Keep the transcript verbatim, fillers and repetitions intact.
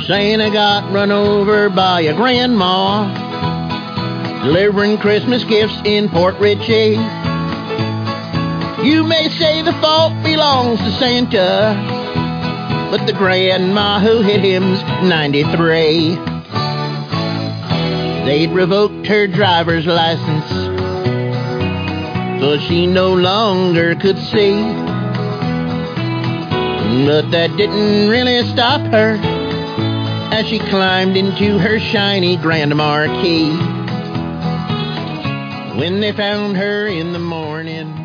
Santa got run over by a grandma delivering Christmas gifts in Port Richey. You may say the fault belongs to Santa, but the grandma who hit him's ninety-three. They'd revoked her driver's license, so she no longer could see. But that didn't really stop her as she climbed into her shiny Grand Marquis. When they found her in the morning,